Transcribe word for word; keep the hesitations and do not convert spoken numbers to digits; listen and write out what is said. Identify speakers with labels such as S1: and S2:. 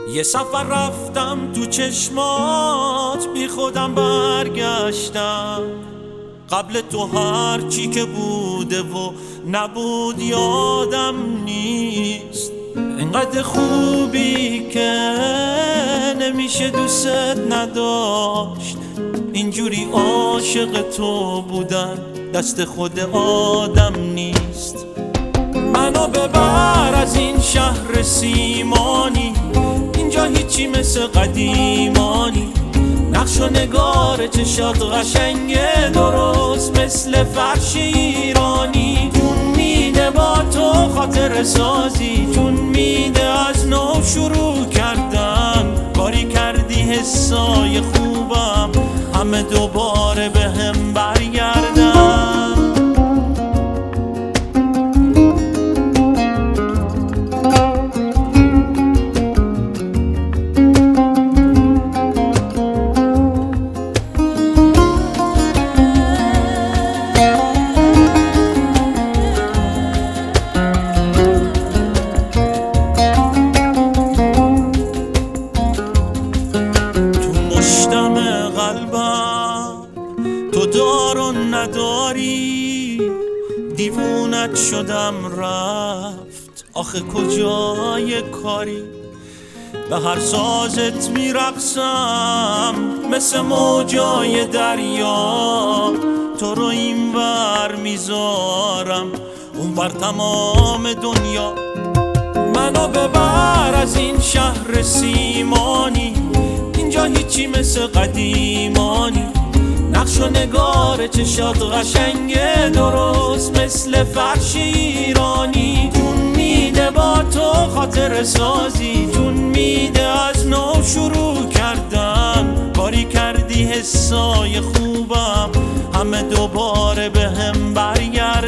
S1: یه سفر رفتم تو چشمات، بی خودم برگشتم. قبل تو هر چی که بوده و نبود یادم نیست. اینقدر خوبی که نمیشه دوست نداشت. اینجوری عاشق تو بودن دست خود آدم نیست. منو ببر از این شهر سیمانی، اینجا هیچی مثل قدیمانی. نقش و نگار چشات قشنگه، درست مثل فرش ایرانی. جون میده با تو خاطر سازی، جون میده از نو شروع کردن. کاری کردی حسای خوبم همه دوباره به هم برگردن. تو دار و نداری، دیوونت شدم رفت. آخه کجای کاری؟ به هر سازت میرقصم مثل موجای دریا. تو رو این ور میذارم اون ور تمام دنیا. منو ببر از این شهر سیمانی، اینجا هیچی مثل قدیمانی. نقش و نگار چشات قشنگه، درست مثل فرش ایرانی. جون میده با تو خاطر سازی، جون میده از نو شروع کردن. کاری کردی حسای خوبم همه دوباره به هم برگردن.